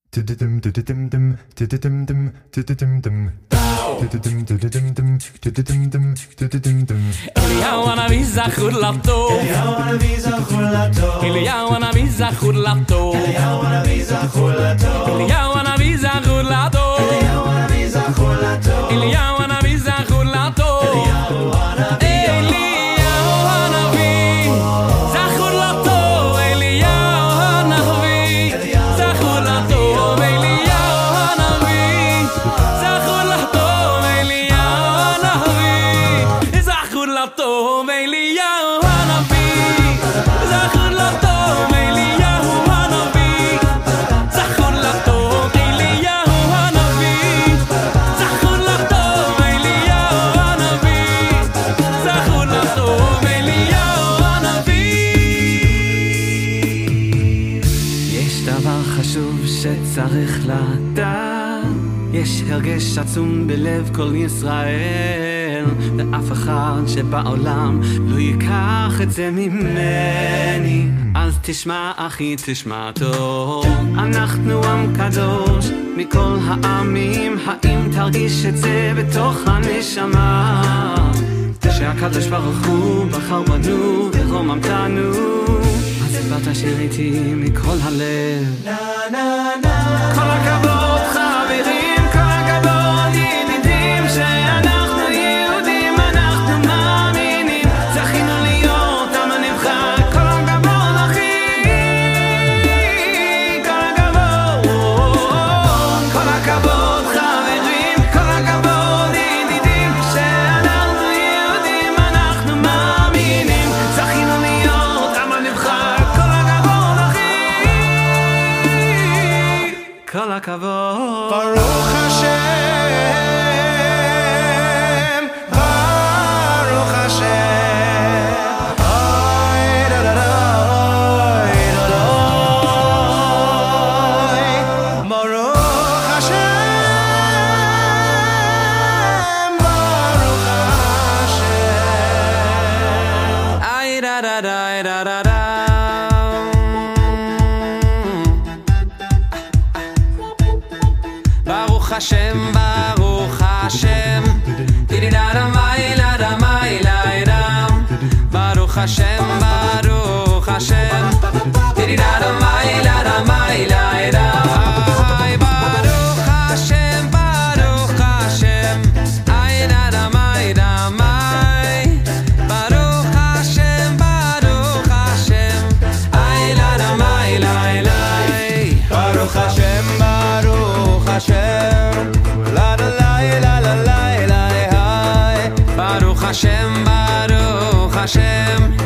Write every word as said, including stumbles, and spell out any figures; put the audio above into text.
Eliyahu Hanavi zachur lato Eliyahu Hanavi zachur lato Eliyahu Hanavi zachur lato Eliyahu Hanavi zachur lato Eliyahu Hanavi zachur lato Eliyahu Hanavi zachur lato Eliyahu Hanavi zachur lato Eliyahu Hanavi שצריך לדעת, יש הרגש עצום בלב כל ישראל, ואף אחד שבעולם לא ייקח את זה ממני. אז תשמע אחי, תשמע טוב, אנחנו עם קדוש מכל העמים. האם תרגיש את זה בתוך הנשמה, שהקדוש ברוך הוא בחר בנו ורוממתנו? אז דיברת שיר איתי מכל הלב. כל הכבוד חברים, כל הכבוד ידידים, שאנחנו יהודים, אנחנו מאמינים, זכינו להיות עם הנבחר. כל הכבוד אחי, כל הכבוד, כל הכבוד חברים, כל הכבוד ידידים, שאנחנו יהודים, אנחנו מאמינים, זכינו להיות עם הנבחר. כל הכבוד אחי, כל הכבוד. ברוך השם, ברוך השם, אוי דה דה דה, אוי דה דה, ברוך השם, ברוך השם, אוי דה דה דה, אוי דה דה דה. Baruch Hashem, Baruch Hashem, Dididadam, Vailadam, Vailadam. Baruch Hashem, Baruch Hashem, Dididadam, Vailadam, Vailadam. Baruch Hashem, Baruch Hashem, Vailadam, Vailadam. Baruch Hashem, Baruch Hashem, Vailadam, Vailadam. Baruch Hashem, Baruch Hashem, la la la la la la la. Baruch Hashem, Baruch Hashem.